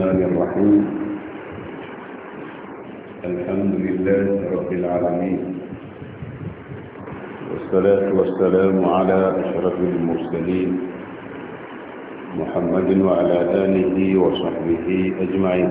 الرحمن الرحيم. الحمد لله رب العالمين، والصلاة والسلام على أشرف المرسلين محمد وعلى آله وصحبه أجمعين.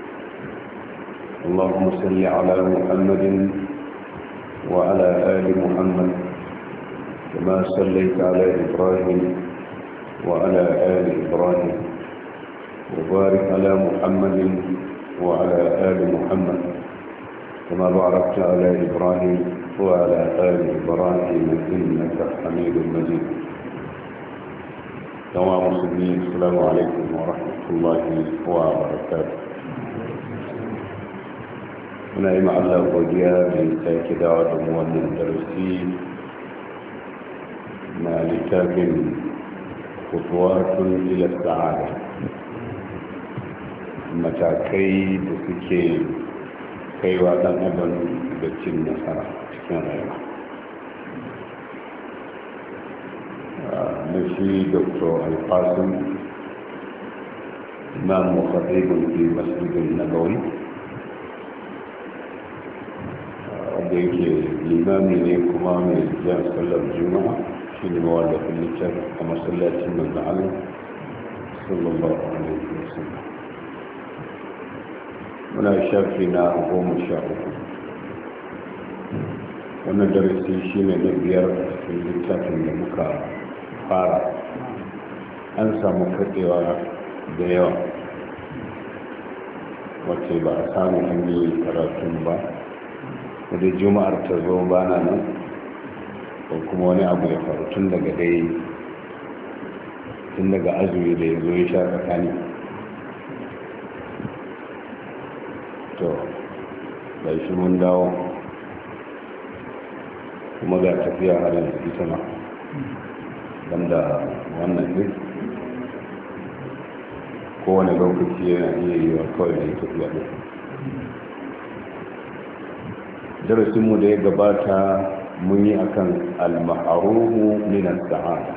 اللهم صل على محمد وعلى آل محمد كما صليت على إبراهيم وعلى آل إبراهيم، وبارك على محمد وعلى آل محمد كما باركت على إبراهيم وعلى آل إبراهيم إنك حميد مجيد. تمام مسلمين، السلام عليكم ورحمة الله وبركاته. muna yi ma'alla godiya da sake dawa da wannan darasi na littafin kutuwatun ila sa'ada, matakai da suke kaiwa dan adam da cin nasara cikin rayuwa. na shi dr alfasun imam mukhatibun fi masjidin nabawi, da yake limami ne kuma mai jan sallar juma'a, shi ne mawallafin littafin a masallacin manzan Allah sallallahu alaihi wasallam. muna shafi na 13. wannan darasi shi ne na 5 a cikin littafin da muka fara. an samu katsewa da yawa wacce ba a samu an yi karatun ba, wadda juma'ar ta zo ba na nan, ko kuma wani abu ya faru tun daga azumi da ya zo ya sha tsakani. to da shi mun dawo kuma ga tafiya halin ita ma banda wannan ne, kowane lokaci yana iya yi wa kawai da ya tafiya ne. darasinmu da ya gabata mun yi akan al-ma'rufu min as-sa'ada.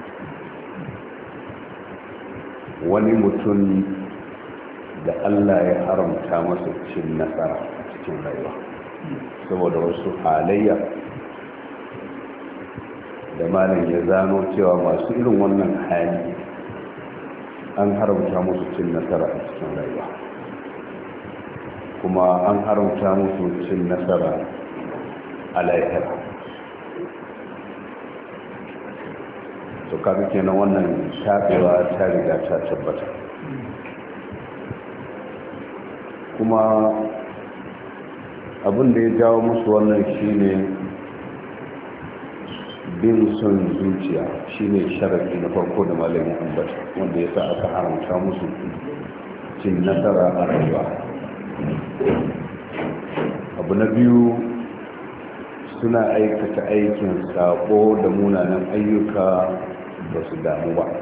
wani mutum da Allah ya haramta masa cin nasara a cikin rayuwa saboda wasu halayya da malam ya zano cewa masu irin wannan hali an haramta musu cin nasara a cikin rayuwa, kuma an haramta musu cin nasara a lahira. to kaga kenan wannan shafewa ta riga ta tabbata. kuma abin da ya jawo musu wannan shine bin son zuciya, shine sharafi na farko da malamin ambata, wanda ya sa aka haramta musu cin nasara a rayuwa. abu na biyu, suna aikata aikin sabo da munanan ayyuka ba su damu ba.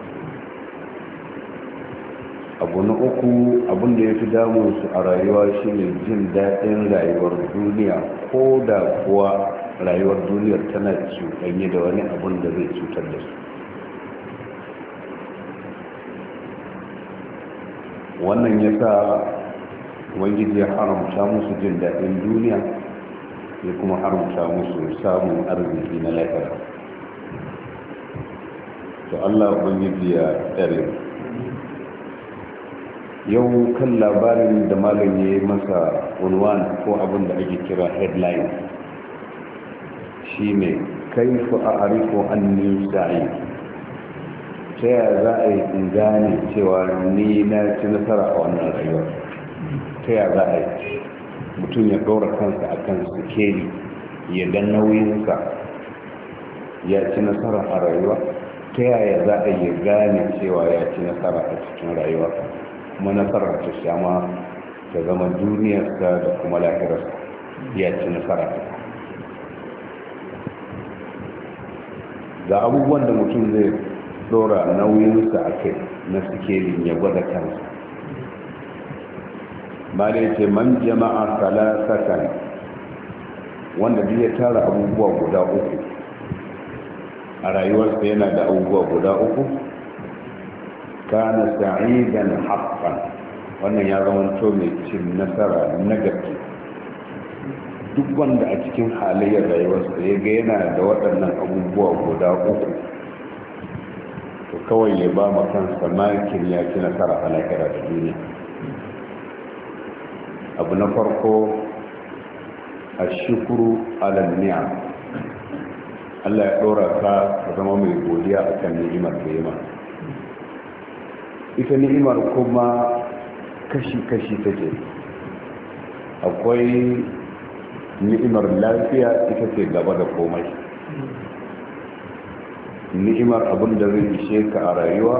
abu na uku, abin da ya fi damunsu a rayuwa shine jin daɗin rayuwar duniya, ko da kuwa rayuwar duniyar tana cuɗanye da wani abin da zai cutar da su. wannan ya sa ubangiji ya haramta musu jin daɗin duniya, ya kuma haramta musu samun arziki na lahira. to Allah ubangiji ya tsare. yau kan labarin da malam ya yi masa unwan ko abin da ake kira headline shine kaifa a'rifu anni sa'id. ta yaya za a yi in gane cewa ni na ci nasara a wannan rayuwar? ta yaya za a yi mutum ya ɗora kansa a kan sikeli ya ga nauyinsa ya ci nasara a rayuwa? ta yaya za a yi gane cewa ya ci nasara a cikin rayuwa, kuma nasarar ta shama ta zama duniyarsa da kuma lahirarsa ya ci nasara? ga abubuwan da mutum zai dora nauyinsa a kai na sikelin ya gwada kansa. ba da yake man jama'a salasatan, wanda duk ya tara abubuwa guda uku a rayuwarsa, yana da abubuwa guda uku, kana sa'idan haqqan, wannan ya zama to mai cin nasara na gaske. Duk wanda a cikin halayyar rayuwarsa ya ga yana da waɗannan abubuwa guda uku, to kawai ya ba ma kansa makin ya ci nasara a lahira da duniya. Abu na farko, ashukuru ala ni'am. Allah ya ɗora ka zama mai godiya akan ni'imar da ya ma. Ita ni'imar kuma kashi-kashi take. Akwai ni'imar lafiya, ita ce gaba da komai. Ni'imar abin da zai ishe ka a rayuwa,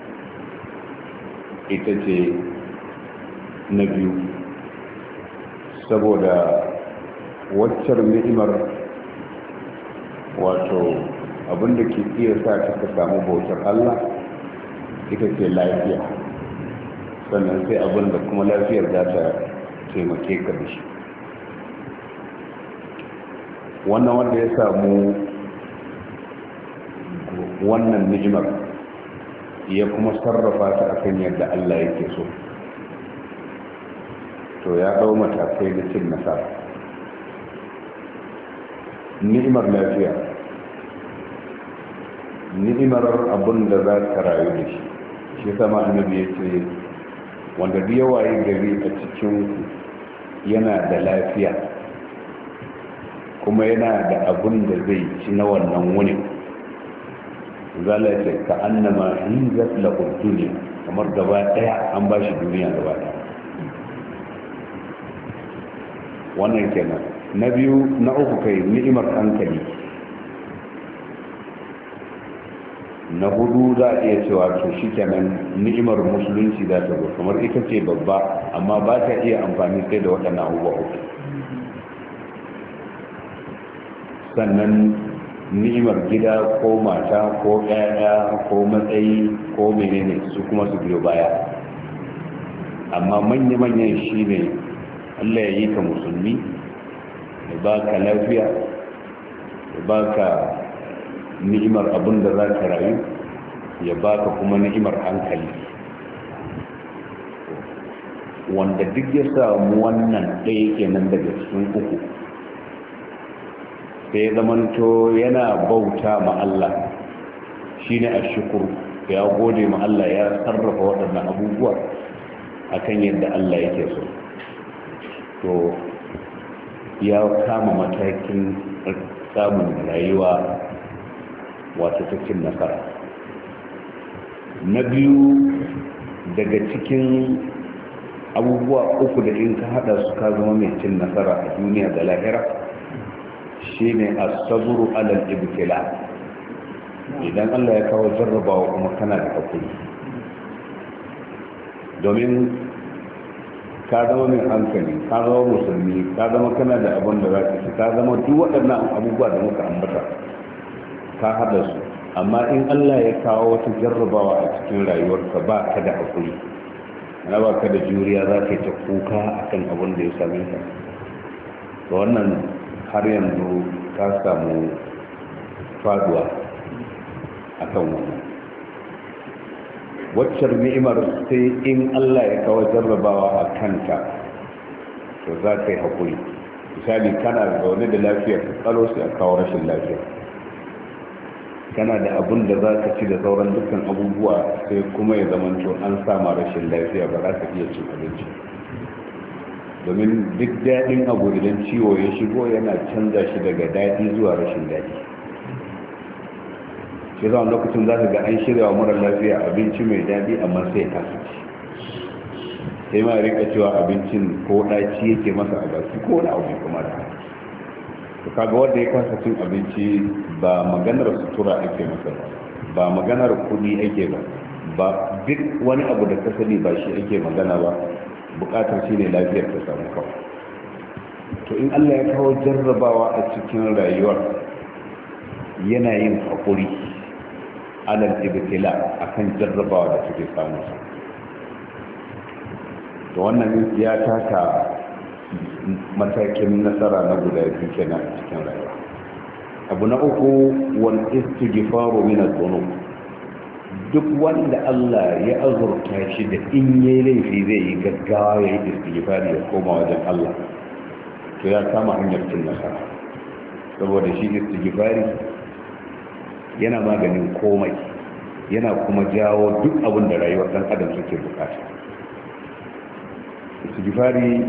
ita ce na biyu. Saboda waccar ni'imar, wato abin da ke iya sa ka samu bautar Allah, ita ce lafiya. Sannan sai abin da kuma lafiyar za ta taimake ka da shi. Wannan wanda ya samu wannan ni'imar ya kuma sarrafa ta akan yadda Allah yake so, to ya ɗau matakai da cin nasara. Ni'imar lafiya, ni'imar abin da za ka rayu da shi. Shi sama annabi ya ce, wanda da yawa yi gari a cikin yana da lafiya kuma yana da abin da zai ci na wannan wuni, zala ce ka annama hizat lahu dunya, kamar gaba daya an ba shi duniya gaba daya. Wannan kenan. Na biyu, na uku kai ni'imar hankali. Na hudu za a iya cewa to shi kenan ni'imar musulunci za ta zo, kamar ita ce babba amma ba ta iya amfani sai da waɗannan abubuwa uku. Sannan ni'imar gida ko mata ko ƴaƴa ko matsayi ko menene su kuma su biyo baya. Amma manya-manyan shi ne Allah ya yi ka musulmi, ya ba ka lafiya, ya ba ka ni'imar abin da za ka rayu, ya ba ka kuma ni'imar hankali. Wanda duk ya samu wannan ɗaya kenan daga cikin uku, sai ya zamanto yana bauta ma Allah, shi ne a shukuru, ya gode ma Allah, ya sarrafa waɗannan abubuwa akan yadda Allah yake so, to ya kama matakin samun rayuwa wata cikin nasara. Na biyu daga cikin abubuwa uku da in ka hada su ka zama mai cin nasara a duniya da lahira, shine as-sabru ala al-ibtila. Idan Allah ya kawo jarrabawa kuma kana da hakuri, domin ka zama mai hankali, ka zama musulmi, ka zama kana da abin da za ka ci, ka zama duk waɗannan abubuwa da muka ambata ka haɗa su. Amma in Allah ya kawo wata jarrabawa a cikin rayuwarka ba ka da hakuri, na ba ka da juriya, za ka yi ta kuka akan abin da ya same ka, da wannan har yanzu ka samu faduwa akan wannan. Waccar ni'imar sai in Allah ya kawo jarrabawa a kanta, to za ka yi haƙuri. Misali, kana zaune da lafiyar tsalo sai a kawo rashin lafiya, kana da abun da za ka ci da sauran dukkan abubuwa sai kuma ya zamanto an sama rashin lafiya, ba za ka iya cin abinci. Domin duk daɗin abu idan ciwo ya shigo yana canza shi daga daɗi zuwa rashin daɗi. shi zama lokacin za ka ga an shirya wa mara lafiya abinci mai daɗi amma sai ya kasa ci, sai ma rika cewa abincin ko ɗaci yake masa a baki ko wani abu kuma da to kaga wanda ya kasa cin abinci ba maganar sutura ake masa ba maganar kuɗi ake ba duk wani abu da ka sani ba shi ake magana ba, buƙatar shi ne lafiyar ta samu kawai. To in Allah ya kawo jarrabawa a cikin rayuwar, yana yin haƙuri alal ibtila akan jarrabawa da suke samu. To wannan ya taka matakin nasara na guda biyu kenan a cikin rayuwa. Abu na uku, wal istighfaru min adh-dhunub. duk wanda Allah ya azurta shi da in yi laifi zai yi gaggawa ya yi istighfari ya koma wajen Allah, to ya kama hanyar cin nasara. Saboda shi istighfari yana maganin komai, yana kuma jawo duk abin da rayuwar dan adam suke bukata. Istighfari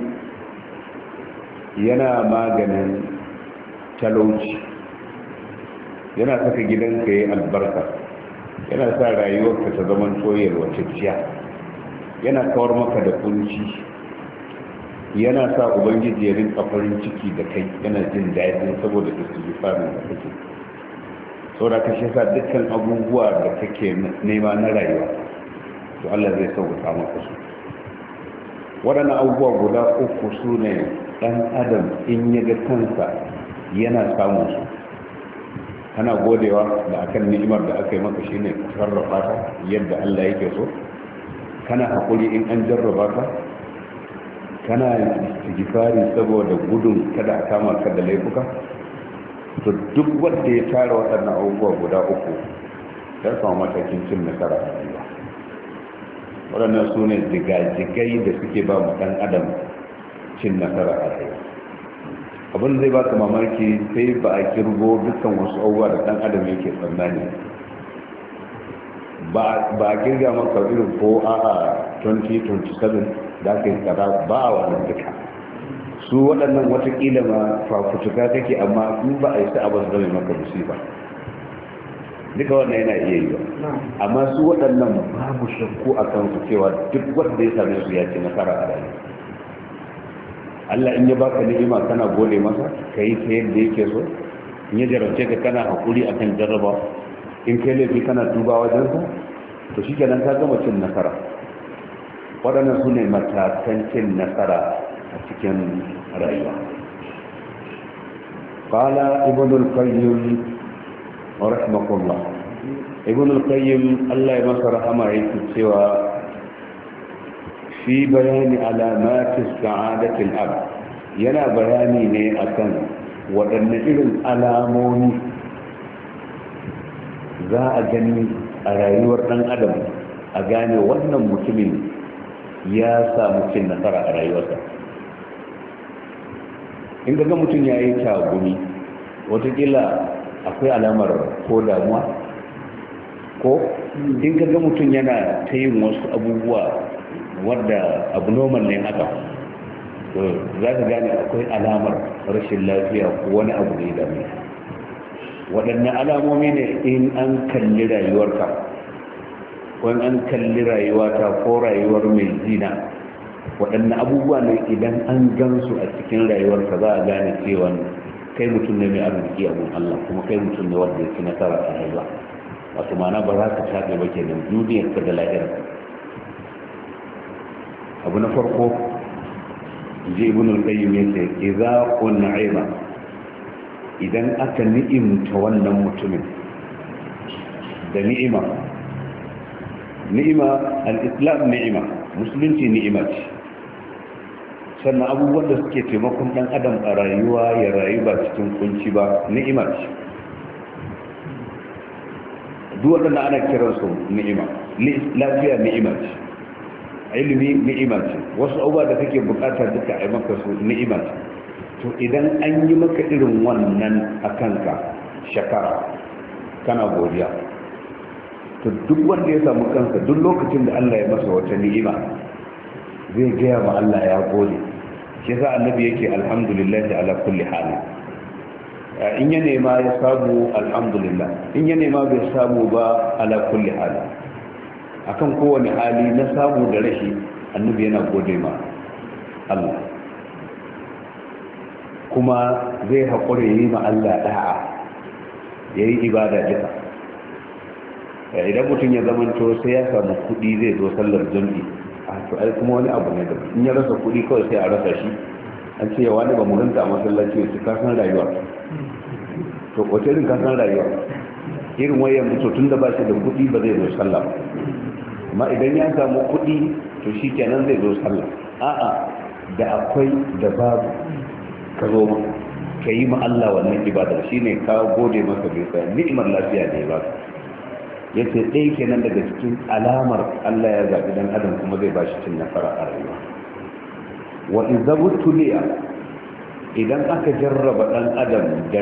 yana maganin talauci, yana saka gidanka yayi albarka, yana sa rayuwarka ta zama toyar wacce, yana kawar maka da kunci, yana sa ubangiji ya rinka farin ciki da kai, yana jin daɗi saboda istighfarin da kake. Saboda ka shi sa dukkan abubuwa da kake nema na rayuwa, to Allah zai sauka maka su. Waɗannan abubuwa guda uku su ne ɗan adam in ya ga kansa yana samun su. Kana godewa da akan ni'imar da aka yi maka shine ka sarrafa ta yadda Allah yake so. Kana hakuri in an jarraba ka. Kana istighfari saboda gudun kada a kama ka da laifuka. To duk wanda ya tara waɗannan abubuwa guda uku ya samu matakin cin nasara a rayuwa. Waɗannan su ne jigajigai da suke ba mu ɗan adam cin nasara a rayuwa. Abin zai baka mamaki sai ba a kirgo dukkan wasu abubuwa da ɗan adam yake tsammani, ba a kirga maka irin ko a 2027 da aka yi tsara ba a wannan duka. Su waɗannan watakila ma fafutuka kake, amma in ba a yi sa'a ba su zama maka musiba. Duka wannan yana iya yi ba, amma su waɗannan babu shakku a kansu cewa duk wanda ya same su ya ce nasara a rayuwa. Allah in ya baka ni'ima kana gode masa, ka yi ta yadda yake so. In ya jarabce ka kana hakuri akan jarraba, in kai laifi kana duba wajen sa, to shi kenan ka gama cin nasara. Waɗannan su ne matakan cin nasara a cikin rayuwa. Qala ibn al-qayyim rahimahullah, ibn al-qayyim Allah ya masa rahama yake cewa fi bayani alamati sa'adatil abd, yana bayani ne akan waɗanne irin alamomi za a gani a rayuwar ɗan adam a gane wannan mutumin ya samu cin nasara a rayuwarsa. In ga mutum ya yi tagumi, watakila akwai alamar ko damuwa, ko in ga mutum yana ta yin wasu abubuwa wadda abu normal ne haka, to za ka gane akwai alamar rashin lafiya ko wani abu ne da mai. Waɗanne alamomi ne in an kalli rayuwarka, ko in an kalli rayuwata ko rayuwar mai zina, waɗanne abubuwa ne idan an gansu a cikin rayuwarka za a gane cewa kai mutum ne mai arziki a gun Allah, kuma kai mutum ne wanda ya ci nasara a rayuwa. Wato ma'ana ba za ka shafe ba kenan duniyarka da lahirarka. Abu na farko, ji ibn al-qayyim yace idza un'ima, idan aka ni'imta wannan mutumin da ni'ima al-islam ni'ima, musulunci ni'ima ce. Sannan abubuwan da suke taimakon dan adam a rayuwa ya rayu ba cikin kunci ba ni'ima ce. Duk waɗanda ana kiransu ni'ima. Lafiya ni'ima ce, ilimi ni'ima ce, wasu abubuwa da kake bukata duka a maka su ni'ima ce. To idan an yi maka irin wannan a kanka, shakara, kana godiya. To duk wanda ya samu kansa duk lokacin da Allah ya masa wata ni'ima zai gaya ma Allah ya gode. Shi yasa annabi yake alhamdulillah ala kulli hali. In ya nema ya samu alhamdulillah, in ya nema bai samu ba ala kulli hali. Akan kowane hali na samu da rashi, annabi yana gode ma Allah, kuma zai haƙura yi ma Allah da'a, ya yi ibada duka. Idan mutum ya zamanto sai ya samu kuɗi zai zo sallar jam'i, to ai kuma wani abu ne da in ya rasa kuɗi kawai sai a rasa shi. An ce yawa ne ba mu rinka a masallaci su kasan rayuwa. To wace irin kasan rayuwa? Irin wayan mutu tun da ba shi da kuɗi ba zai zo sallah ba, amma idan ya samu kuɗi to shi kenan zai zo sallah. A'a, da akwai da babu ka zo ka yi ma Allah wannan ibadar, shine ka gode masa bisa ni'imar lafiya ne ba. yace ɗaya kenan daga cikin alamar Allah ya zaɓi dan adam kuma zai ba shi cin nasara a rayuwa. Wa idza butuliya, idan aka jarraba dan adam da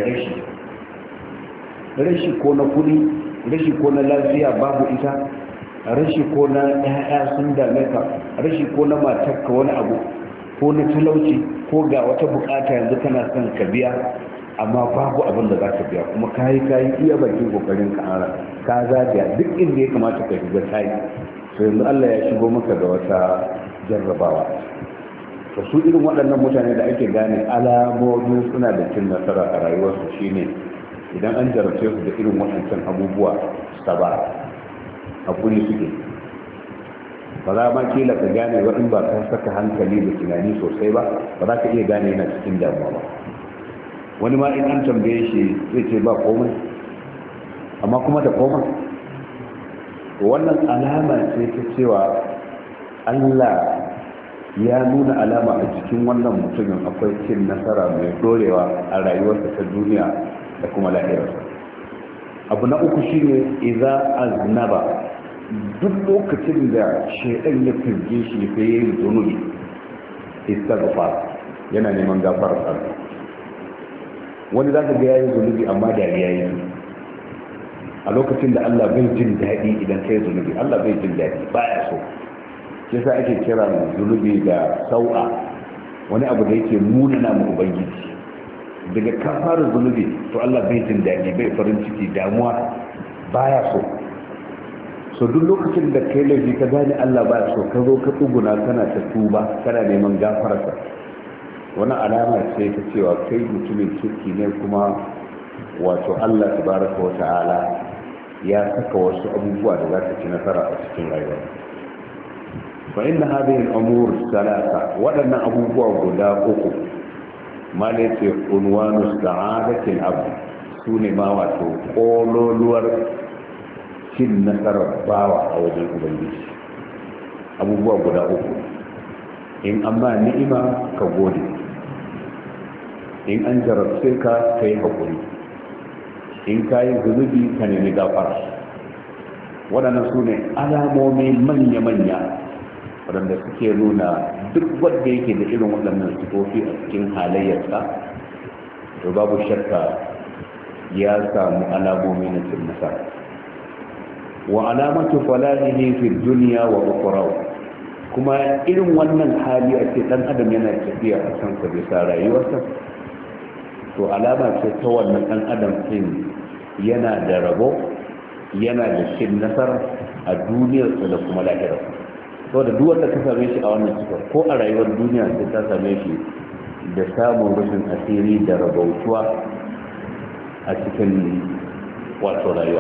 rashi ko na kudi, rashi ko na lafiya babu ita, rashi ko na ƴaƴa sun dame ka, rashi ko na matarka wani abu, ko na talauci, ko ga wata bukata yanzu kana son ka biya amma babu abin da za ka biya, kuma kayi iya bakin kokarin ka zagaya duk inda ya kamata ka shiga tayi, to yanzu Allah ya shigo maka da wata jarrabawa. to su irin waɗannan mutane da ake gane alamomin suna da cin nasara a rayuwarsu shine idan an jarabce su da irin waɗancan abubuwa saba hakuri suke. ba za ma kila ka gane wa in ba ka saka hankali da tunani sosai ba za ka iya gane yana cikin damuwa ba. wani ma in an tambaye shi zai ce ba komai, amma kuma da komai. wannan alama ce ta cewa Allah ya nuna alama a jikin wannan mutumin akwai cin nasara mai dorewa a rayuwarsa ta duniya da kuma lahirarsa. abu na uku shine idza aznaba, duk lokacin da shaidan ya firge shi sai ya yi zunubi istighfar, yana neman gafarar Allah. wani za ka ga yayin zunubi amma dariya yi a lokacin da Allah bai jin daɗi idan kai zunubi. Allah bai jin daɗi, baya so. shi sa ake kira zunubi da sau'a, wani abu da yake munana mu ubangiji. daga ka fara zunubi to Allah bai jin daɗi, bai farin ciki, damuwa, baya so. so duk lokacin da kai laifi ka gane Allah baya so, ka zo ka tsuguna kana ta tuba kana neman gafararsa, wani alama ce ta cewa kai mutumin kirki ne, kuma wato Allah tabaraka wa ta'ala ya saka wasu abubuwa da za ka ci nasara a cikin rayuwa. fa inna hadhihi al-umur thalatha, wadannan abubuwa guda uku ma ne ce unwanu sa'adatil abd, sune ma wato kololuwar cin nasarar bawa a wajen ubangiji. abubuwa guda uku, in amma ni'ima ka gode, in an jarabce ka kai hakuri, in ka yi zunubi ka nemi gafara. waɗannan su ne alamomi manya-manya waɗanda suke nuna duk wanda yake da irin waɗannan sifofi a cikin halayyarsa to babu shakka ya samu alamomi na cin nasara. wa alamatu falahihi fi dunya wa ukhra, kuma irin wannan hali a ce dan adam yana tafiya a kan sa bisa rayuwarsa, to alama ce ta wannan dan adam din yana da rabo, yana da cin nasara a duniyarsa da kuma lahirarsa. to da duk wanda ka same shi a wannan cikin ko a rayuwar duniya sai ta same shi da samun rufin asiri da rabautuwa a cikin wato rayuwa.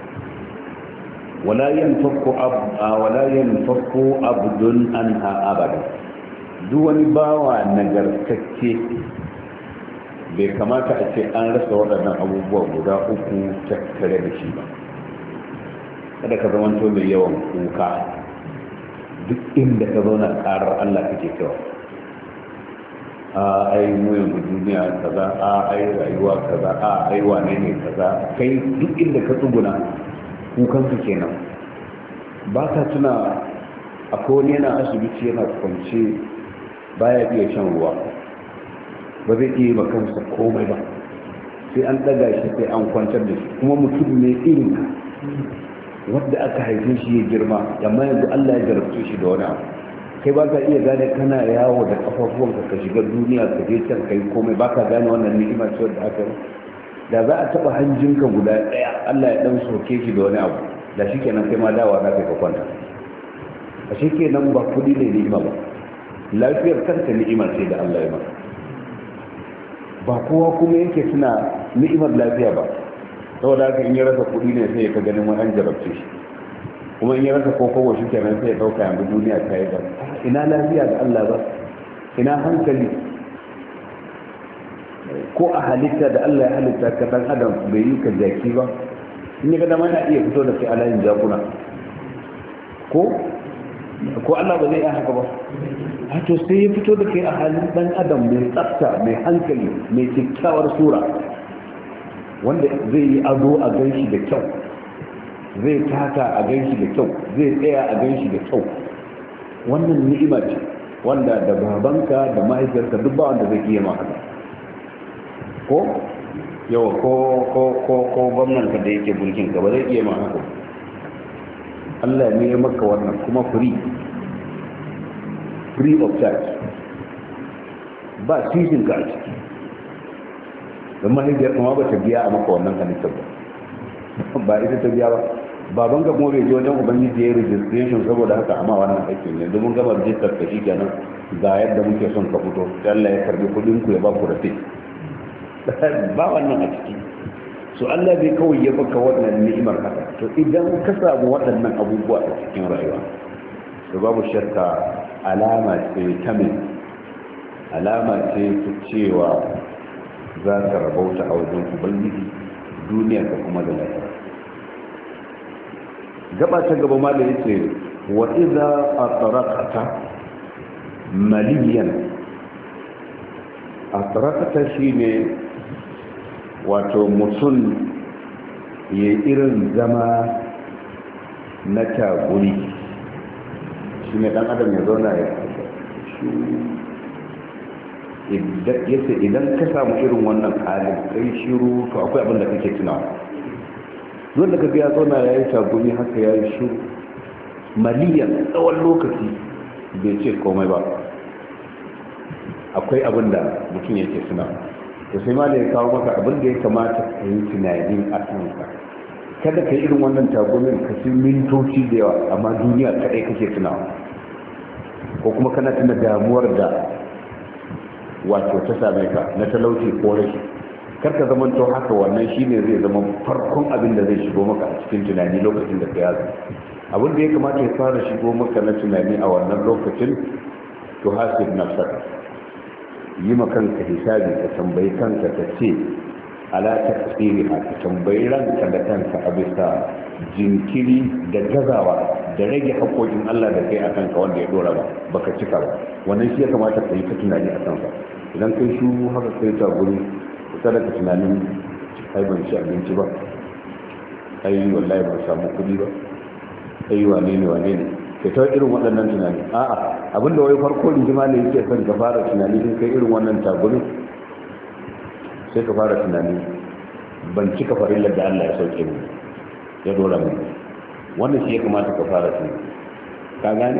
wala yanfaku abdun anha abada, duk wani bawa nagartacce bai kamata a ce an rasa waɗannan abubuwa guda uku tattare da shi ba. kada ka zama mai yawan kuka duk inda ka zauna karar Allah kake cewa ai mu yanzu duniya kaza, ai rayuwa kaza, ai wane ne kaza. kai duk inda ka tsuguna kukanka kenan. ba ka tuna akwai wani yana asibiti yana kwance baya iya shan ruwa, ba zai iya ba kansa komai ba, sai an ɗaga shi sai an kwantar da shi, kuma mutum ne irin wadda aka haife shi ya girma, amma yanzu Allah ya jarabce shi da wani abu. kai ba ka iya gane kana yawo da kafafuwanka ka shiga duniya ka je can kai komai, ba ka gane wannan ni'ima ce wadda aka yi. da za a taɓa hanjinka guda ɗaya Allah ya ɗan soke shi da wani abu, da shi kenan kai ma dawa za ka kwanta. a shi kenan ba kuɗi ne ni'ima ba, lafiyar kanta ni'ima ce da Allah ya maka. ba kowa kuma yake suna ni'imar lafiya ba, saboda haka in ya rasa kuɗi ne sai ya ka ganin wani an jarabce shi, kuma in ya rasa kokowa shi kenan sai ya ɗauka yanzu duniya ta yi ba. ina lafiya da Allah ba, ina hankali. ko a halitta da Allah ya halitta ka dan adam bai yi ka jaki ba, in ya ga dama yana iya fito da kai a layin jakuna ko Allah ba zai yi haka ba. a to sai ya fito da kai a halin dan adam mai tsafta, mai hankali, mai kyakkyawar sura, wanda zai yi ado a ganshi da kyau, zai taka a ganshi da kyau, zai tsaya a ganshi da kyau. Wannan ni'ima ce wanda da babanka da mahaifiyarka duk ba wanda zai iya maka ko yawa ko gwamnanka da yake mulkin ka ba zai iya maka haka. Allah ne ya maka wannan kuma free of charge, ba cikin ka a ciki. don mahaifiyar kuma ba ta biya a maka wannan halittar ba ita ta biya ba. Baban ka kuma bai je wajen ubangiji ya yi registration saboda haka amma wannan aikin yanzu mun gama rijistar ka shi kenan ga yadda muke son ka fito sai Allah ya karbi kudin ku ya ba ku rafi ba wannan a ciki. So Allah bai kawai ya baka wannan ni'imar haka. To idan ka samu waɗannan abubuwa a cikin rayuwa to babu shakka alama ce ta mai alama ce ta cewa za ka rabauta a wajen ubangiji duniya ka kuma da lafiya. Gaba ta gaba ma da yace wa idza atraqata maliyan, atraqata shine wato mutum ya irin zama na taguri, shi ne dan adam ya zauna ya yace idan ka samu irin wannan halin kai shiru to akwai abin da kake tunawa. Zuwan da kaga ya zauna ya yi tagumi haka ya yi shiru maliyan tsawon lokaci bai ce komai ba, akwai abin da mutum yake tunawa. to sai ma da ya kawo maka abin da ya kamata ka yi tunani a kanka. Kada ka yi irin wannan tagomin ka ci mintoci da yawa amma duniya kaɗai kake tunawa, ko kuma kana tuna damuwar da wato ta same ka na talauci ko rashi. Kar ka zama to haka, wannan shine zai zama farkon abin da zai shigo maka a cikin tunani lokacin da ka yazo. Abin da ya kamata ya fara shigo maka na tunani a wannan lokacin to hasib nafsaka, yi kanka hisabi, ka tambayi kanka ka ce ala taqsiri, ka tambayi ranka da kanka a bisa jinkiri da gazawa da rage haƙoƙin Allah da kai a kanka wanda ya dora ba baka cika ba. Wannan shi ya kamata ka yi ta tunani a kanka. Idan kai shu haka kai ta guri kada ka tunanin ai ban ci abinci ba, ai wallahi ban samu kuɗi ba, ai wane ne ke ta irin waɗannan tunani. A'a, abinda wai farko rijima ne yake son ka fara tunani in kai irin wannan tagurin, sai ka fara tunani ban cika farillar da Allah ya sauke mu ya dora mu. Wannan shi ya kamata ka fara tunani. Ka gane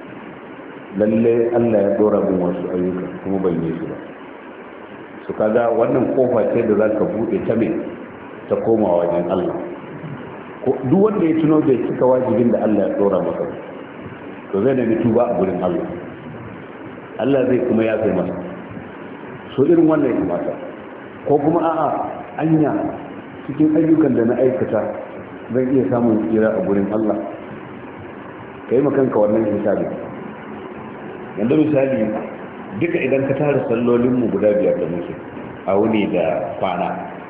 lalle Allah ya dora mu wasu ayyuka kuma ban yi su ba. Su kaga wannan kofa ce da za ka buɗe ta mai ta koma wajen Allah. Duk wanda ya tuno bai cika wajibin da Allah ya dora masa to zai nemi tuba a gurin Allah, Allah zai kuma yafe masa. So irin wannan ya kamata. Ko kuma a'a anya cikin ayyukan da na aikata zan iya samun tsira a gurin Allah, ka yi makanka wannan hisabi. Yanzu misali duka idan ka tara sallolinmu guda 5 da muke a wuni da kwana,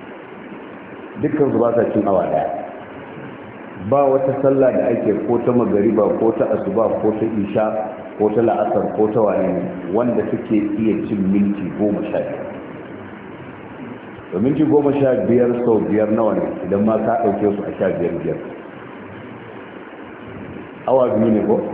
dukkan su ba sa cin awa daya. Ba wata sallah da ake ko ta magariba ko ta asuba ko ta isha ko ta la'asar ko ta wani wanda take iya cin minti 15. to minti 15 sau 5 nawa ne idan ma ka ɗauke su a 15 awa 2 ne ko?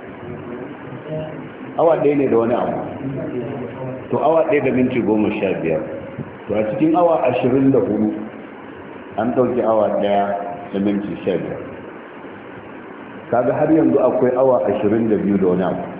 awa 1 ne da wani abu. To awa 1 da minti 15, to a cikin awa 24 an ɗauki awa 1 da minti 15. Kaga har yanzu akwai awa 22 da wani abu.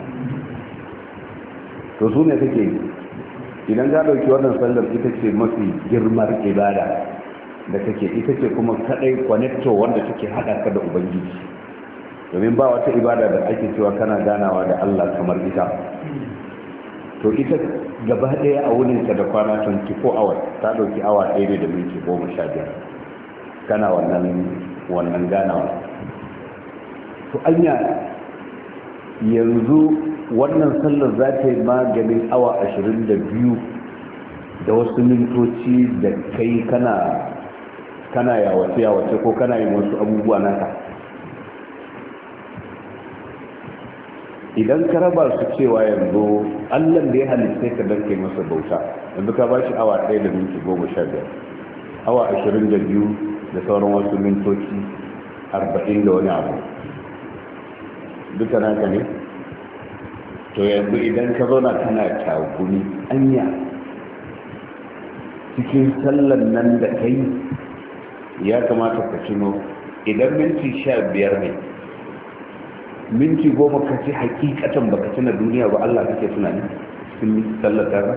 To su ne take yi. Idan ka ɗauki wannan sallar ita ce mafi girmar ibada da take, ita ce kuma kadai connector wanda take haɗa ka da ubangiji. Domin ba wata ibada da ake cewa kana ganawa da Allah kamar ita. To ita gaba ɗaya a wurinka da kwana 24 hours ta ɗauki awa 1 da minti 15 kana wannan ganawa. To anya yanzu wannan sallar za ta yi maganin awa 22 da wasu mintoci da kai kana yawace ko kana yin wasu abubuwa naka. Idan ka raba su cewa yanzu Allah da ya halitta ka dan kai masa bauta, yanzu ka bashi awa 1 da minti 15, awa 22 da sauran wasu mintoci 40 da wani abu duka naka ne. To yanzu idan ka zauna kana tagumi anya cikin sallan nan da kai ya kamata ka tuno idan minti 15 ne, minti 10 ka ci hakikatan baka tuna duniya ba, Allah kake tunani cikin sallar ta.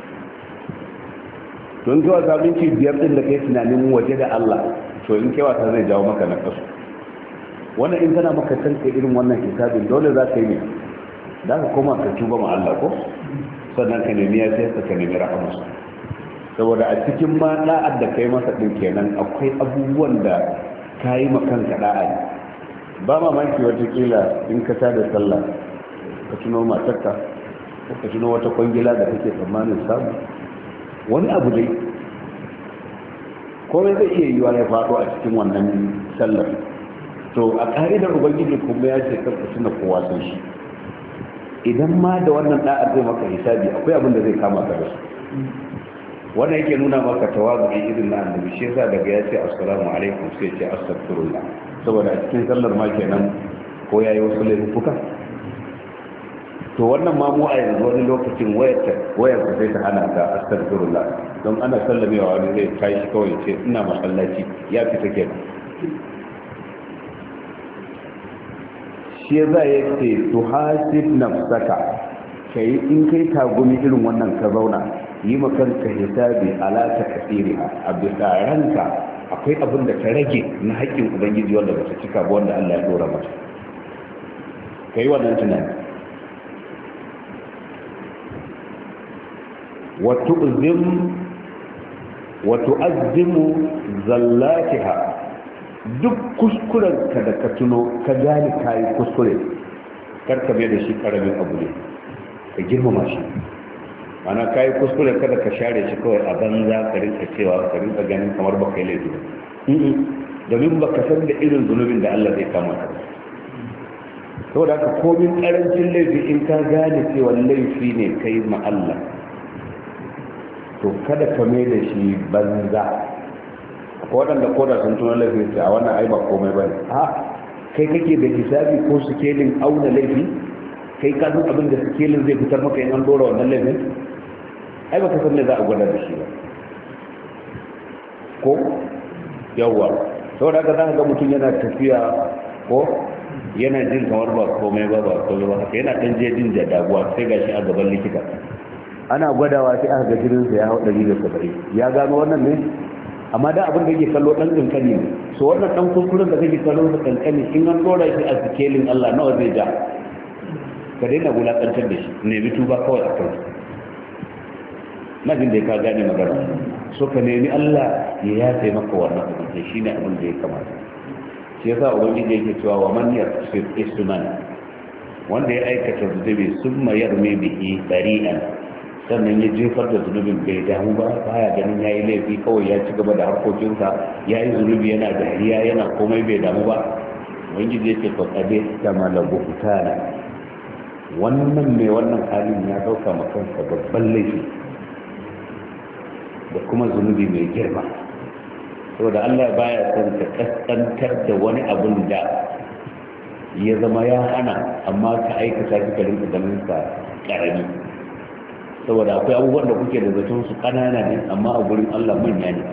Don kai wasa minti 5 din da kai tunanin waje da Allah, to in kai wasa zai jawo maka na kasu. Wannan in kana maka tanka irin wannan hisabin dole za ka yi ne, za ka koma ka tuba ma Allah ko sannan ka nemi ya sai ka nemi rahamarsa, saboda a cikin ma da'ar da kai masa din kenan akwai abubuwan da ka yi ma kanka da'a ne. Ba mamaki watakila in ka tada sallah ka tuno matarka ko ka tuno wata kwangila da kake tsammanin samu, wani abu dai komai zai iya yiwa ya faɗo a cikin wannan sallar. To a ƙa'idar ubangiji kuma ya ce karka tuna kowa sun shi, idan ma da wannan da'ar zai maka hisabi akwai abin da zai kama ka da su. Wannan yake nuna maka tawazu irin na annabi, shi yasa daga ya ce assalamu alaikum sai ce astaghfirullah, saboda a cikin sallar ma kenan ko yayi wasu laifuka. To wannan ma mu a yanzu wani lokacin wayar ka sai ta hana ka astaghfirullah, don ana sallamewa wani zai tashi kawai ce ina masallaci ya fita kenan. Shi za ya ce to hasib nafsaka, kai in kai tagumi irin wannan ka zauna yi makanka hisabi ala takfiriha, a bisa ranka akwai abin da ka rage na haƙƙin ubangiji wanda ba ta cika ba, wanda Allah ya dora mata. Kai wannan tunani. wa tu'azzimu zallatiha, duk kuskuren ka da ka tuno ka gane kayi kuskure, karka mai da shi karamin abu ne, ka girmama shi. Mana kayi kuskure kada ka share shi kawai a banza ka rinka cewa ka rinka ganin kamar baka yi laifi ba, domin baka san da irin zunubin da Allah zai kama ka. Saboda haka komin karancin laifi in ka gane cewa laifi ne kai ma Allah, to kada ka mai da shi banza. Ko waɗanda koda sun tuna laifi sai a wannan ai ba komai ba ne. Kai kake da hisabi ko sikelin auna laifi? Kai ka san abin da sikelin zai fitar maka in an dora wannan laifin? Ai ba ka san me za a gwada da shi ba ko yawwa. Saboda haka za ka ga mutum yana tafiya ko yana jin kamar ba komai ba komai ba, haka yana ɗan je jin damuwa, sai gashi a gaban likita ana gwadawa sai aka ga jininsa ya hau 170. Ya gano wannan ne, amma da abin da yake kallo dan kankani ne. So wannan dan kuskuren da kake kallo da kankani in an dora shi a sikelin Allah nawa zai ja? Ka daina wulakantar da shi, nemi tuba kawai a kan na jin da ka gane magana. So ka nemi Allah ya yafe maka wannan abin da shine abin da ya kamata. Shi yasa ubangiji yake cewa wa man yasir isman, wanda ya aikata zunubi summa yarmi bihi bari'an, sannan ya jefar da zunubin bai damu ba, baya ganin yayi laifi, kawai ya ci gaba da harkokinsa, yayi zunubi yana dariya yana komai bai damu ba. Wani zai ce fakade kama la buhtana, wannan mai wannan halin ya dauka ma kansa babban laifi da kuma zunubi mai girma, saboda Allah baya son ka kaskantar da wani abun da ya zama ya hana amma ka aikata shi ka rinka ganin sa karami. Saboda akwai abubuwan da kuke da zaton su kanana ne amma a gurin Allah manya ne.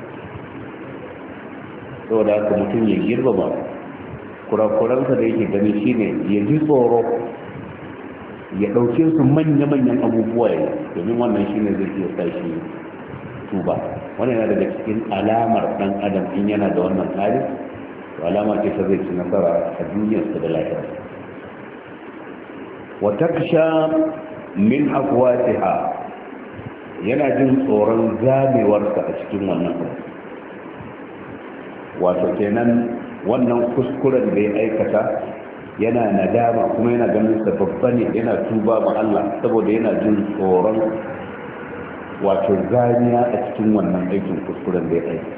Saboda haka mutum ya girmama kurakuransa da yake gani shine ya ji tsoro, ya ɗauke su manya-manyan abubuwa ya, domin wannan shine zai iya sa shi tuba. Wannan yana daga cikin alamar ɗan adam in yana da wannan hali, to alama ce ta zai ci nasara a duniyarsa da lafiyarsa. wa taksha min afwatiha, yana jin tsoron zamewarsa a cikin wannan abu. Wato kenan wannan kuskuren da ya aikata yana nadama kuma yana ganin sa babba ne, yana tuba ma Allah saboda yana jin tsoron wato zaniya a cikin wannan aikin kuskuren da ya aikata.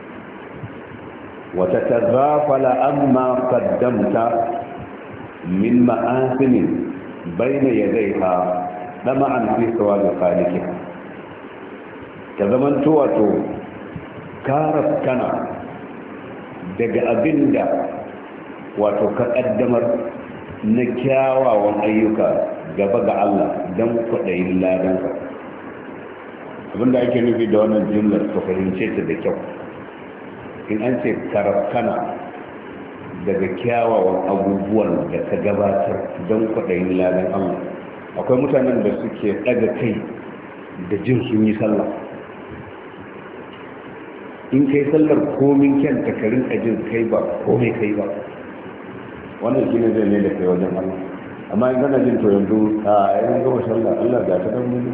wata tazafala amma qaddamta min ma'asinin bayna yadayha dama'an fi sawabi khaliqiha, ta zamanto wato karas kana daga abin da wato ka kaddamar na kyawawan ayyuka gaba ga Allah don kwaɗayin ladanka. Abinda ake nufi da wannan jimlar ka fahimce ta da kyau. In an ce karafkana daga kyawawan abubuwan da ka gabatar don kwaɗayin ladan Allah, akwai mutanen da suke ɗaga kai da jin sun yi sallah. In kai sallar komin kyanta ka rinka jin kai ba komai kai ba, wannan shi ne zai ne da kai wajen Allah. Amma in kana jin to yanzu a yayin gama sallah Allah ga ta dan mun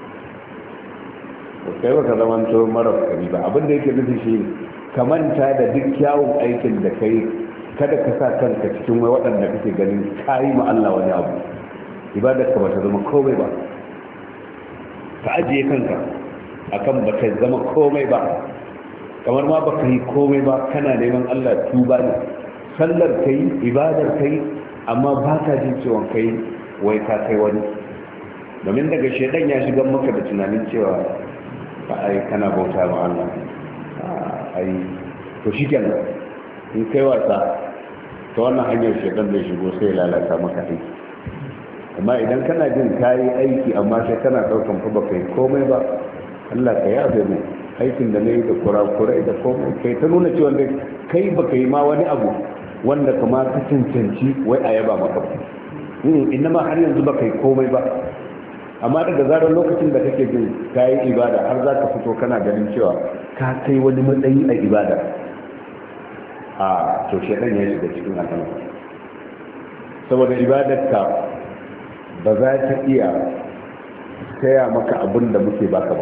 kai baka zaman to mara kari ba. Abin da yake nufi shi ka manta da duk kyawun aikin da kai, kada ka sa kanka cikin wai waɗanda kake ganin kayi ma Allah wani abu, ibadar ka bata zama komai ba. Ka ajiye kanka akan bata zama komai ba, kamar ma baka yi komai ba, kana neman Allah tuba ne. Sallar kai, ibadar kai, amma ba ka jin cewa kai wai ka kai wani. Domin daga shedan ya shiga maka da tunanin cewa ba ai kana bauta ma Allah, ai to shi kenan in kai wasa ta wannan hanyar shedan zai shigo sai lalata maka aiki. Amma idan kana jin kayi aiki amma sai kana daukan fa baka yi komai ba, Allah ka yafe mu aikin da nayi da kurakurai da komai, kai ta nuna cewa kai baka yi ma wani abu wanda kuma ka cancanci wai a yaba maka ba. Inna ma har yanzu baka yi komai ba, amma daga zarar lokacin da kake jin kayi ibada har za ka fito kana ganin cewa ka kai wani matsayi a ibada, a to shedan ya shiga cikin al'amari. Saboda ibadarka ba za ta iya saya maka abin da muke baka ba,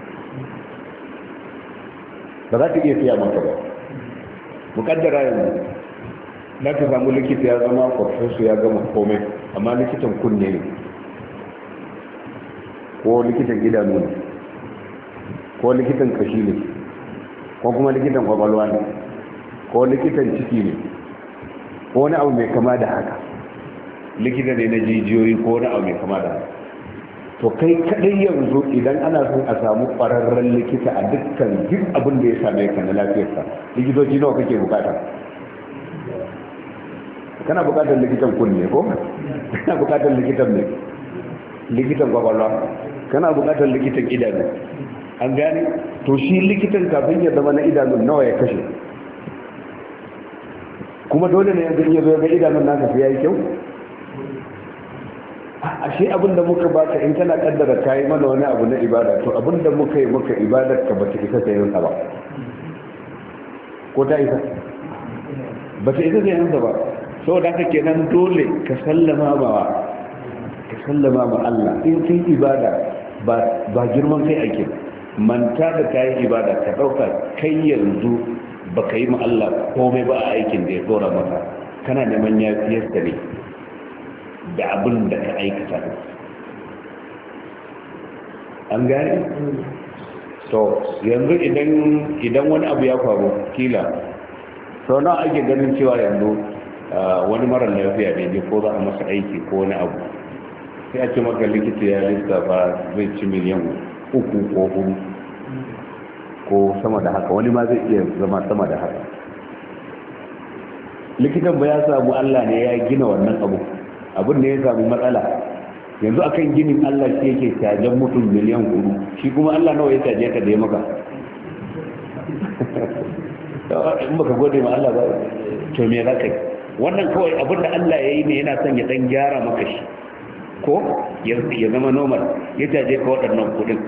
ba za ta iya saya maka ba. Mukaddara yanzu na ka samu likita ya zama kwarfesu ya gama komai, amma likitan kunne ne, ko likitan idanu ne, ko likitan kashi ne, ko kuma likitan kwakwalwa ne, ko likitan ciki ne, ko wani abu mai kama da haka, likita ne na jijiyoyi ko wani abu mai kama da haka. To kai kadai yanzu idan ana son a samu kwararren likita a duk abin da ya same ka na lafiyarka, likitoci nawa kake bukata? Kana bukatar likitan kunne ko? Kana bukatar likitan ne, likitan kwakwalwa, kana bukatar likitan idanu. An gane? To shi likitan kafin ya zama na idanun nawa ya kashe? Kuma dole ne yanzu ya zo ga idanun naka sai yayi kyau? Ashe abin da muka baka in kana kaddara kayi mana wani abu na ibada, to abin da muka yi maka ibadar ka bata isa ta yin ba. Ko ta isa? Bata isa ta yin ba. Saboda haka kenan dole ka sallama ma Allah. In kai ibada ba girman kai ake, manta da kayan ibada ka dauka kai yanzu baka yi ma Allah komai ba a aikin da ya tsora maka, kana neman yafiyar da ne da abin da ka aikata. An gane? So yanzu idan wani abu ya faru kila sau nawa ake ganin cewa yanzu wani marar lafiya ne ko za a masa aiki ko wani abu, sai a ce maka likita ya lissafa zai ci miliyan 3 ko 4 ko sama da haka, wani ma zai iya zama sama da haka. Likitan ba ya samu Allah ne ya gina wannan abin da ya samu matsala. Yanzu akan ginin Allah shi yake cajen mutum miliyan 4, shi kuma Allah nawa ya caje ka da ya maka? In baka gode ma Allah ba, to me za ka yi? Wannan kawai abin da Allah ya yi ne yana son ya dan gyara maka shi, ko ya zama normal, ya caje ka waɗannan kuɗin.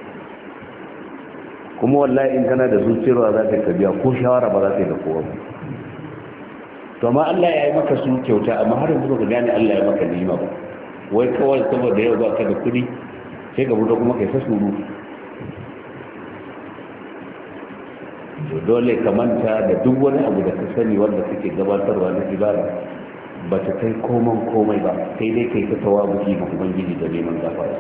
Kuma wallahi in kana da zuciyarwa za ka biya, ko shawara ba za ka yi da kowa ba. To amma Allah ya yi maka su kyauta, amma har yanzu baka gane Allah ya maka ni'ima ba. Wai kawai saboda yau ba ka da kuɗi sai ka fito kuma kai ta suru. To dole ka manta da duk wani abu da ka sani wanda kake gabatarwa na ibada ba ta kai komai ba, sai dai kai ta tawabuki ga Ubangiji da neman gafara.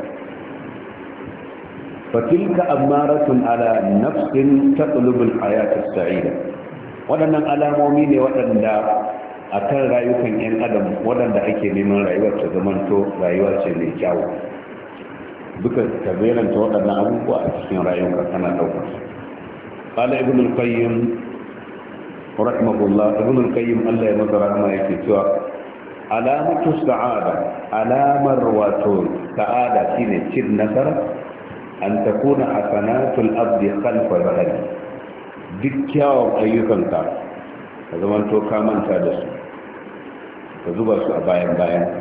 Fatilka ammaratun ala nafsin taqlubul hayatus sa'ida. Waɗannan alamomi ne waɗanda a kan rayukan 'yan adam waɗanda ake neman rayuwar ta zamanto rayuwa ce mai kyawu. Duka ka beranta waɗannan abubuwa a cikin rayuwar kana ɗaukar. Qala ibn al-qayyim rahimahullah ibn al-qayyim Allah ya masa rahama yake cewa alamatu sa'ada, alamar wato sa'ada shine cin nasara an takuna hasanatul abdi khalfa zahari, duk kyawun ayyukanka ka zama to ka manta da su, ka zuba su a bayan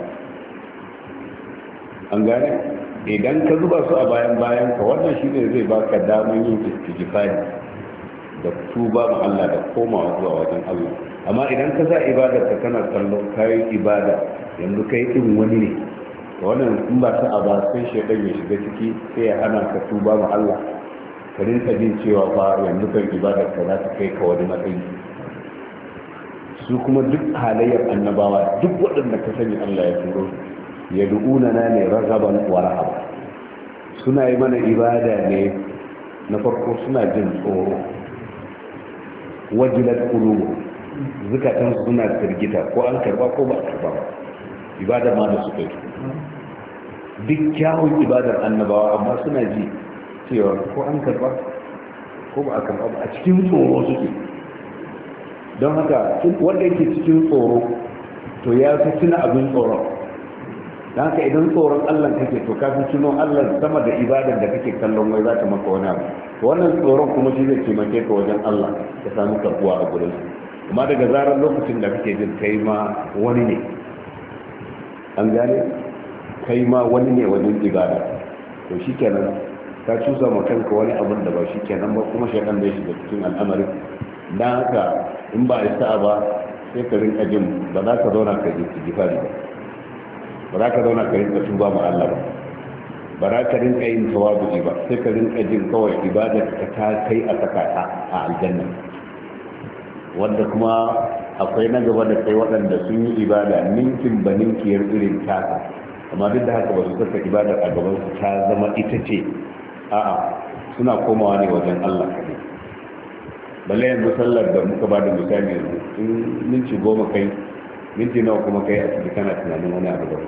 an gane. Idan ka zuba su a bayan ka, wannan shine zai baka damar yin istighfari da tuba ma Allah da komawa zuwa wajen Allah. Amma idan ka sa ibadar ka kana kallon kayan ibada yanzu kai din wani ne, to wannan in ba ta aba sai shedan ya shiga ciki sai ya hana ka tuba ma Allah, ka rinka jin cewa fa yanzu kan ibadar ka za ta kai ka wani matsayi. Su kuma duk halayyar annabawa duk waɗanda ka sani Allah ya turo ya du'una na ne ragaban wa rahaba, suna yi mana ibada ne na farko suna jin tsoro, wajilat qulubu, zukatan suna firgita ko an karba ko ba a karba ba, ibadar ma da suka yi duk kyawun ibadar annabawa amma suna ji cewa ko an karba ko ba a karba ba, a cikin tsoro suke. Don haka wanda yake cikin tsoro to ya fi tuna abin tsoron. Don haka idan tsoron Allah kake to ka fi tuno Allah sama da ibadar da kake kallon wai za ta maka wani abu. To wannan tsoron kuma shi zai taimake ka wajen Allah ya samu karbuwa a gurin. Amma daga zarar lokacin da kake jin kai ma wani ne, an gane kai ma wani ne wajen ibada, to shi kenan ka cusa ma kanka wani abin da ba shi kenan ba, kuma shaitan zai shiga cikin al'amarin. Don haka in ba a sa'a ba sai ka rinka jin ba za ka zauna ka yi istighfari ba za ka zauna ka rinka tuba ma Allah ba za ka rinka yin tawadu'i ba, sai ka rinka jin kawai ibadar ka ta kai a saka ta a aljanna. Wanda kuma akwai na gaba da kai waɗanda sun yi ibada ninkin ba ninkiyar irin taka, amma duk da haka ba su saka ibadar a gaban su ta zama ita ce, a'a suna komawa ne wajen Allah kaɗai. balle yanzu sallar da muka ba da misali yanzu in minti 10 kai, minti nawa kuma kai a cikin kana tunanin wani abu da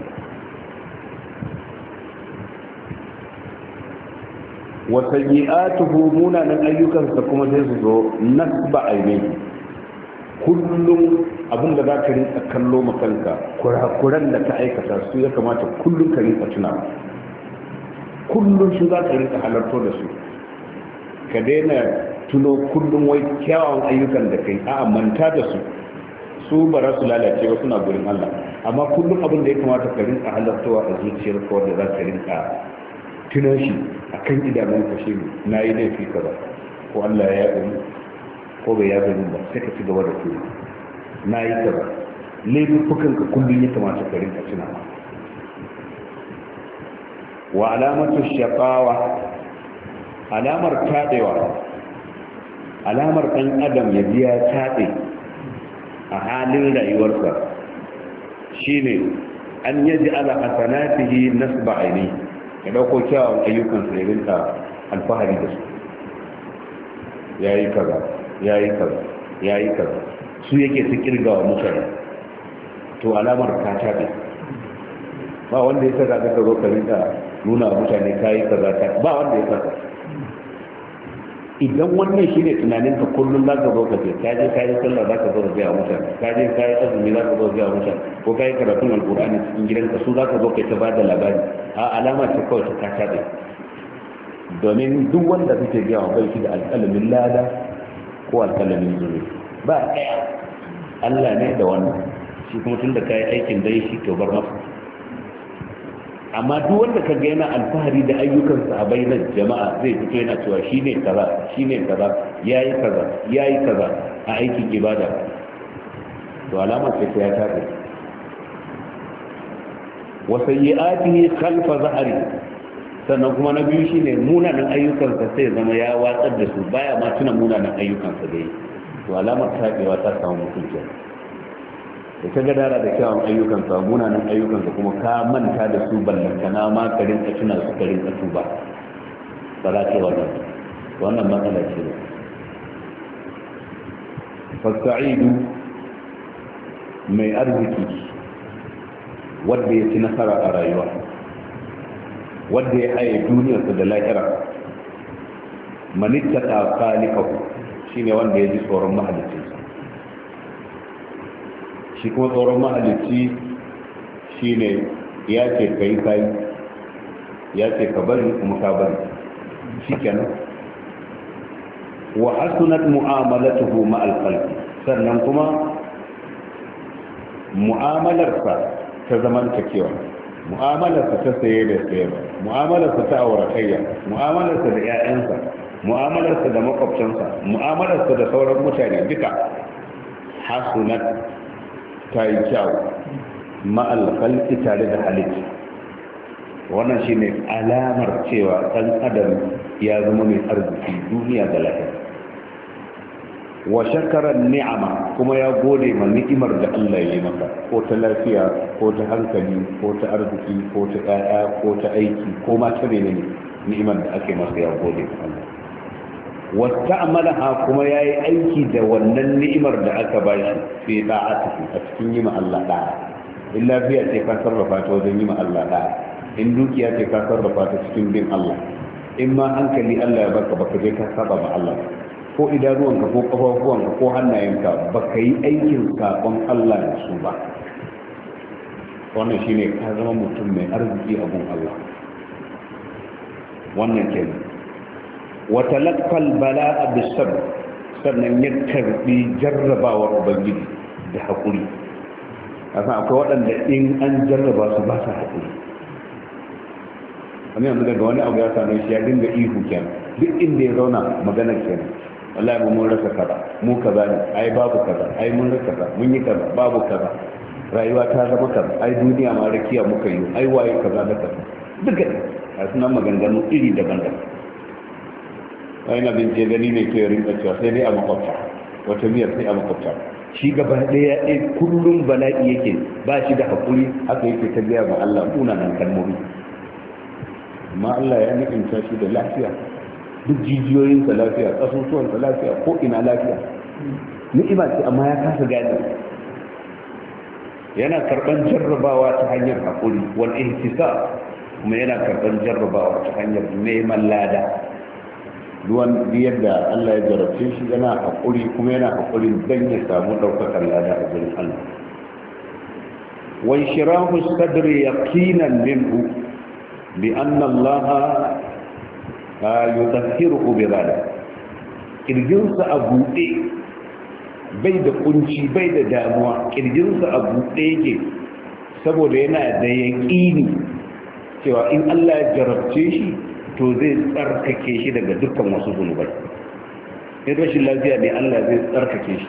wata yi'atuhu munanan ayyukansa kuma sai su zo nasba ainihi. Kullum abin da za ka rinka kallo makanka kurakuran da ka aikata su ya kamata kullum ka rinka tuna, kullum su za ka rinka halarto da su, ka daina tuno kullum wai kyawawan ayyukan da kai, a manta da su ba za su lalace ba, suna gurin Allah. Amma kullum abin da ya kamata ka rinka halartowa a zuciyar ko da za ka rinka tunan shi a kan idanun ka shi na yi laifi kaza ko Allah ya yi ko bai ya gani ba, sai ka ci gaba da tuna na yi kaza. laifukan ka kullum ya kamata ka rinka tuna. Wa alamatu shaqawa, alamar tadewa, alamar ɗan adam ya biya taɗe a halin rayuwarsa shine an yaji ala hasanatihi nasba aini, ya dauko kyawun ayyukan sa ya rinka alfahari da su, yayi kaza yayi kaza yayi kaza, su yake su kirgawa mutane, to alamar ka taɗe. Ba wanda ya saka ka zo ka rinka nuna mutane kayi kaza, ba wanda ya saka. Idan wannan shine tunanin ka kullum za ka zo ka ce ka je kayi sallah za ka zo ka biya mutane, ka je kayi azumi za ka zo ka biya mutane, ko kayi karatun alkur'ani cikin gidanka su za ka zo kai ta bada labari, a alama ce kawai ta taɗe. Domin duk wanda kake biya wa bai shi da alƙalamin lada ko alƙalamin zuri ba ɗaya, Allah ne da wannan, shi kuma tun da kayi aikin dai shi to bar masa. Amma duk wanda ka ga yana alfahari da ayyukansa a bainar jama'a zai fito yana cewa shine kaza shine kaza yayi kaza a aikin ibada, to alama ce ta ya tafi. Wa sayyi'atihi khalfa zahari, sannan kuma na biyu shine munanan ayyukansa sai zama ya watsar da su, baya ma tuna munanan ayyukansa dai, to alamar tabewa ta samu mutunci. Da ka gadara da kyawun ayyukansa, munanan ayyukansa kuma ka manta da su, ballantana ma ka rinka tuna su, ka rinka tuba, ba za ka wannan matsala ce ne. Fasa'idu mai arziki wanda ya ci nasara a rayuwa, wanda ya haye duniyarsa da lahira, manitta ta kalikahu shine wanda ya ji tsoron mahalicinsa. shi kuma tsoron mahalicci shine ya ce kai kai, ya ce ka bari kuma ka bari, shikenan. wa hasunat mu'amalatuhu ma'al khalqi, sannan kuma mu'amalarsa ta zamantakewa, mu'amalarsa ta saye da sayarwa, mu'amalarsa ta auratayya, mu'amalarsa da 'ya'yansa, mu'amalarsa da makwabtansa, mu'amalarsa da sauran mutane duka hasunat ta yi kyau ma'al khalqi, tare da halitta. wannan shine alamar cewa ɗan adam ya zama mai arziki duniya da lahira. wa shakara ni'ama, kuma ya gode ma ni'imar da Allah ya yi maka, ko ta lafiya ko ta hankali ko ta arziki ko ta ƴaƴa ko ta aiki ko ma ta ne ni'imar da ake masa, ya gode ma Allah. wasta'malaha, kuma yayi aiki da wannan ni'imar da aka bashi fi da'atihi, a cikin yi ma Allah da'a. in lafiya ce ka sarrafa ta wajen yi ma Allah da'a, in dukiya ce ka sarrafa ta cikin bin Allah, in ma hankali Allah ya baka je ka saba ma Allah, ko idanuwanka ko kafafuwanka ko hannayenka baka yi aikin sabon Allah da su ba. wannan shine ka zama mutum mai arziki a gun Allah. wannan kenan. wa talaqqal bala'a bis-sabr, sannan ya karbi jarrabawar ubangiji da hakuri. kasan akwai waɗanda in an jarraba su ba sa hakuri. wani yanzu daga wani abu ya same shi ya dinga ihu kenan, duk inda ya zauna magana kenan, wallahi mun rasa kaza, mu kaza ne, ai babu kaza, ai mun rasa kaza, mun yi kaza, babu kaza, rayuwa ta zama kaza, ai duniya ma rakiya muka yi, ai waye kaza da kaza, duka a sunan maganganu iri daban-daban. ai na bin gani ne ke rinka cewa sai dai a makwabta, wata biyar sai a makwabta. shi gaba ɗaya kullum bala'i yake, ba shi da haƙuri, haka yake ta gaya ma Allah munanan kalmomi. amma Allah ya nufinta shi da lafiya, duk jijiyoyinsa lafiya, ƙasusuwansa lafiya, ko ina lafiya. ni'ima ce, amma ya kasa gane. yana karɓar jarrabawa ta hanyar haƙuri wal ihtisab, kuma yana karɓar jarrabawa ta hanyar neman lada. duwan biyar da Allah ya jarabce shi yana haƙuri, kuma yana haƙuri don ya samu ɗaukakar lada a gurin Allah. wai shirahu sadri yaqinan minhu bi anna Allah yudhhiruhu bi dhalik. kirjinsa a buɗe, bai da kunci, bai da damuwa, kirjinsa a buɗe yake saboda yana da yaƙini cewa in Allah ya jarabce shi to zai tsarkake shi daga dukkan wasu zunubai. in rashin lafiya ne Allah zai tsarkake shi.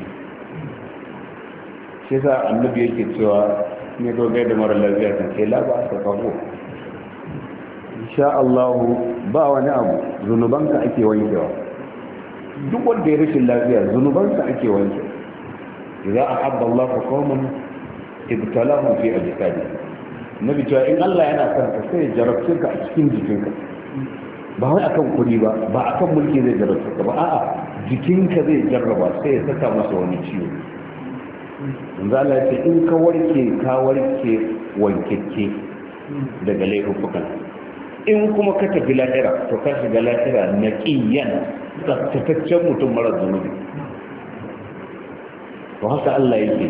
shi sa annabi yake cewa ne dogai da mara lafiya kan sai laba a kawo, insha Allah ba wani abu, zunubanka ake wankewa. duk wanda ya rashin lafiya zunubanka ake wanke. idza ahabba Allah qauman ibtalahum fi ajsadi, nabi cewa in Allah yana son ka sai jarabce ka a cikin jikinka, ba wai akan kuɗi ba, ba akan mulki zai jarabce ka ba, a'a jikinka zai jarraba, sai ya saka masa wani ciwo. yanzu Allah ya ce in ka warke wankekke daga laifukan, in kuma ka tafi lahira to ka shiga lahira naqiyan, tsaftataccen mutum mara zunubi. to haka Allah yake.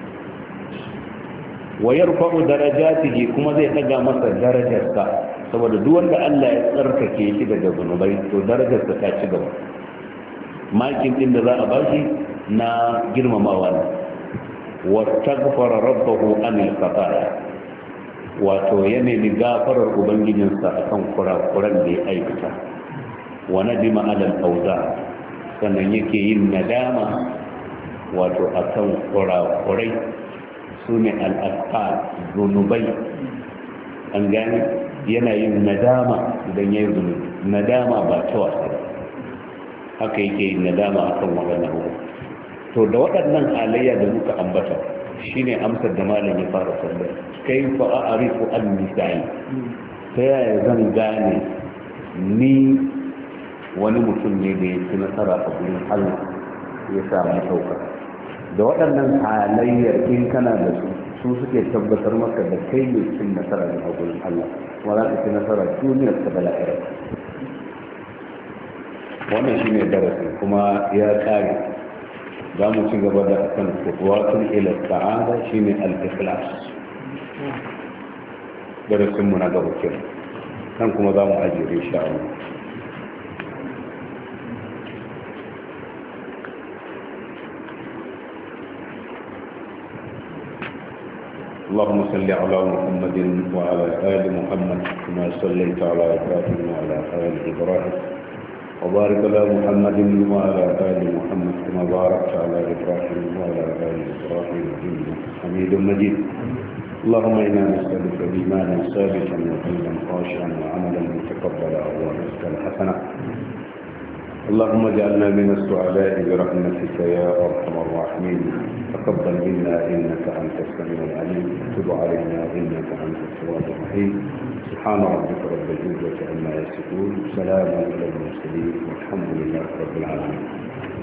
wa yarfa'u darajatihi, kuma zai daga masa darajarsa, saboda duk wanda Allah ya tsarkake shi daga zunubai to darajarsa ta ci gaba. makin din da za a bashi na girmamawa ne. wa taghfara rabbahu anil khataya, wato ya nemi gafarar ubangijinsa akan kurakuran da ya aikata. wa nadima alal awza, sannan yake yin nadama wato akan kurakurai, sune al-afqal, zunubai. an gane, yana yin nadama idan ya yi zunubi, nadama ba ta wasa ba. haka yake yin nadama akan waɗannan abubuwa. to da waɗannan halayya da muka ambata shine amsar da malam ya fara tambaya, kaifa a'rifu an-nisa'i, ta yaya zan gane ni wani mutum ne da ya ci nasara a gurin Allah, ya samu sauka. da waɗannan halayyar in kana da su suke tabbatar maka da kai ne cin nasara da gurin Allah, kuma za ka ci nasara duniyar ta da lahira. wannan shine darasi kuma ya kare. za mu ci gaba da akan kutuwatun ila sa'ada shine al-ikhlas darasin mu na gaba kenan kan kuma za mu ajiye insha Allah. اللهم صل على محمد وعلى آل محمد كما صليت على إبراهيم وعلى آل إبراهيم وبارك على محمد وعلى آل محمد كما باركت على إبراهيم وعلى آل إبراهيم إنك حميد مجيد. اللهم إنا نسألك إيمانا ثابتا وقلبا خاشعا وعملا متقبلا ورزقا حسنا. اللهم اجعلنا من السعداء برحمتك يا أرحم الراحمين. تقبل منا إنك أنت السميع العليم وتب علينا إنك أنت التواب الرحيم. سبحان ربك رب العزة عما يصفون، سلام على المرسلين والحمد لله رب العالمين.